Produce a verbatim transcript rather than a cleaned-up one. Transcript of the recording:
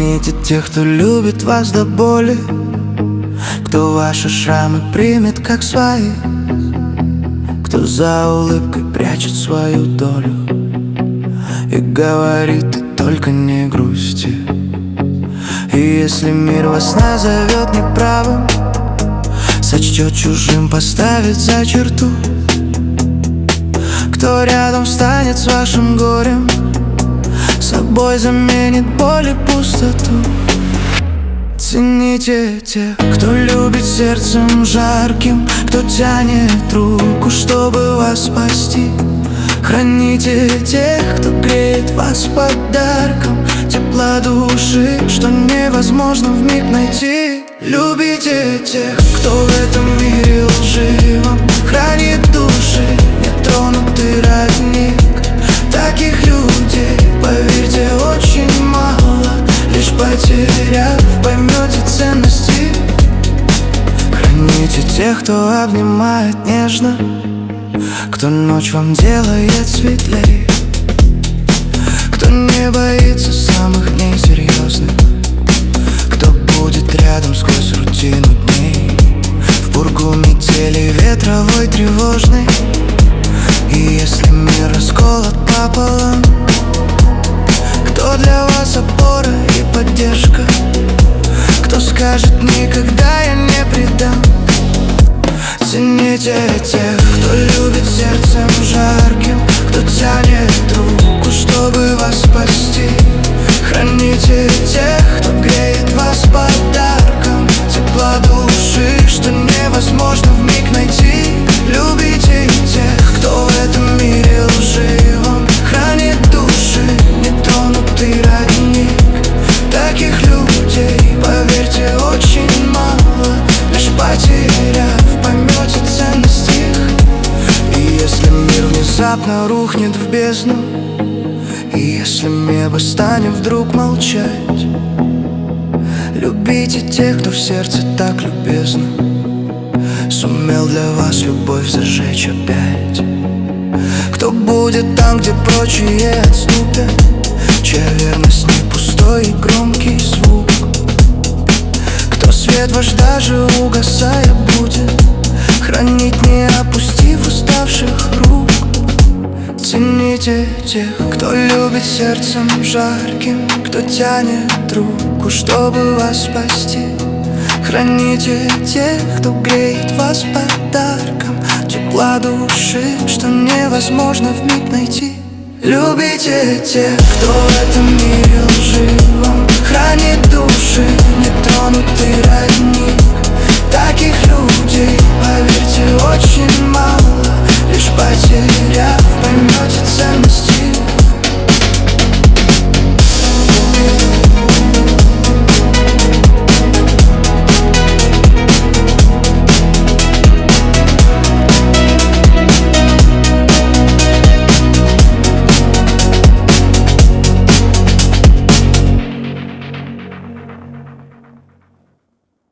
Цените тех, кто любит вас до боли, кто ваши шрамы примет как свои, кто за улыбкой прячет свою долю и говорит: ты только не грусти. И если мир вас назовет неправым, сочтет чужим, поставит за черту, кто рядом встанет с вашим горем, собой заменит боль и пустоту. Цените тех, кто любит сердцем жарким, кто тянет руку, чтобы вас спасти. Храните тех, кто греет вас подарком тепла души, что невозможно вмиг найти. Любите тех, кто в этом мире лживом хранит души, нетронутый родник. Таких людей, поверьте, очень мало. Лишь потеряв, поймете ценности. Храните тех, кто обнимает нежно, кто ночь вам делает светлее, кто не боится самых дней серьезных, кто будет рядом сквозь рутину дней, в пургу метели ветровой тревожной. И если мир расколот пополам, кто для вас опора и поддержка, кто скажет: никогда я не предам. Цените тех, кто любит сердцем жарким, кто тянет руку, чтобы вас спасти. Храните тех, кто греет вас подарком тепла души, что невозможно вмиг найти. Любите тех, кто в этом мире лживом хранит души, нетронутый родник. Таких людей, поверьте, очень мало. Лишь потеряв, поймете ценность их. И если мир внезапно рухнет в бездну, и если небо станет вдруг молчать, любите тех, кто в сердце так любезно сумел для вас любовь зажечь опять. Кто будет там, где прочие отступят, чья верность не пустой и громкий звук, кто свет ваш даже угасая будет хранить, не опустив уставших рук. Цените тех, кто любит сердцем жарким, кто тянет руку, чтобы вас спасти. Храните тех, кто греет вас подарком тепла души, что невозможно вмиг найти. Любите тех, кто в этом мире лживом хранит души, нетронутый родник. Таких людей, поверьте, очень мало.